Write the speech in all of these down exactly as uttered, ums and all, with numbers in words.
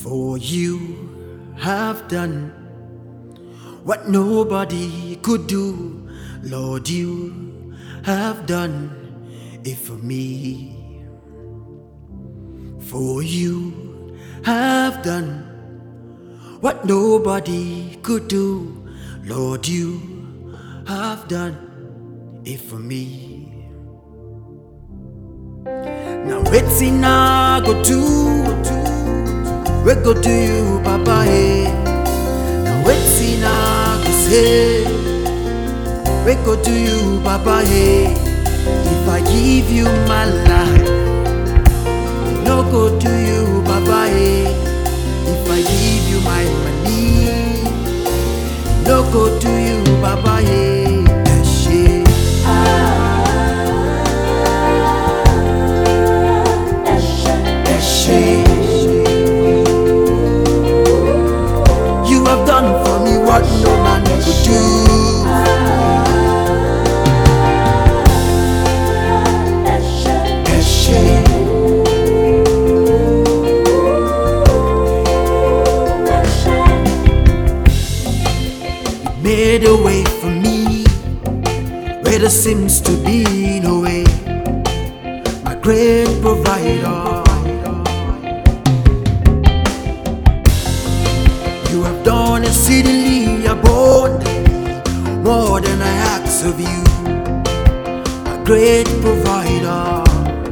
For you have done what nobody could do. Lord, you have done it for me. For you have done what nobody could do. Lord, you have done it for me. Now wetin I go do, we go do you, Papa. Hey. Now wetin I go say, we go do you, Papa. Hey. If I give you my life, no go do you, Papa. Hey. If I give you my money, no go do you, Papa. Hey. Eshe. Eshe. You have done for me what no man could do. Eshe. Made a way for me where there seems to be no way. My great provider, you have done exceedingly abundantly more than I ask of you. My great provider,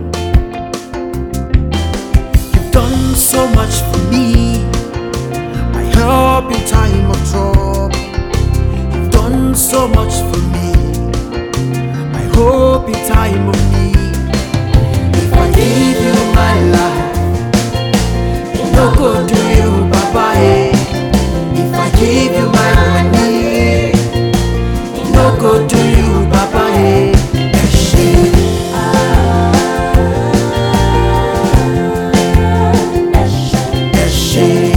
you've done so much for me. My help in time of trouble. Done so much for me, my hope in time of need. If I give you my life, no go do you, Papa. Hey. If I give you my money, no go do you, Papa. Hey. Eshe. Eshe.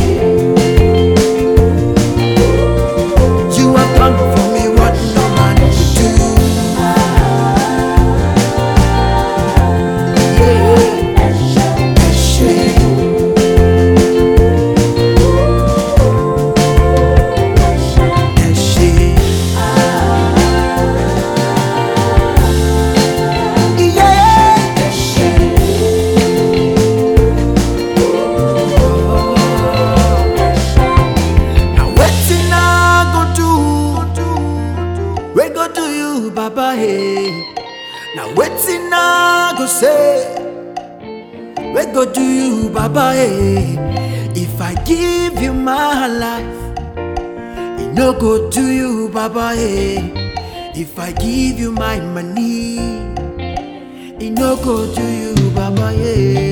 Papa, hey. Now wetin I go say, we go do you, Papa. Hey. If I give you my life, it no go do you, Papa. Hey. If I give you my money, it no go do you, Papa. Hey.